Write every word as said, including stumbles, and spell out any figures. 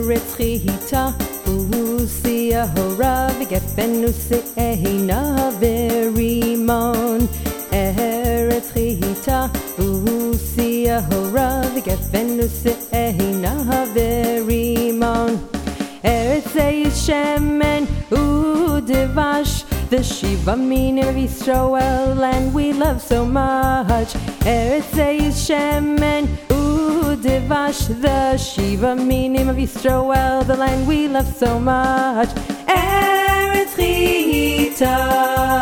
Eretz Chita, Usia Hora, V'gefen Useina Verimon. Eretz Chita, Usia Hora, V'gefen Useina Verimon. Eretz Shemen Udevash, the Shiva Minim of Yisroel, land we love so much. Eretz Shemen Udevash, the Shiva Minim of Yisroel, the land we love so much. Eretz Chita.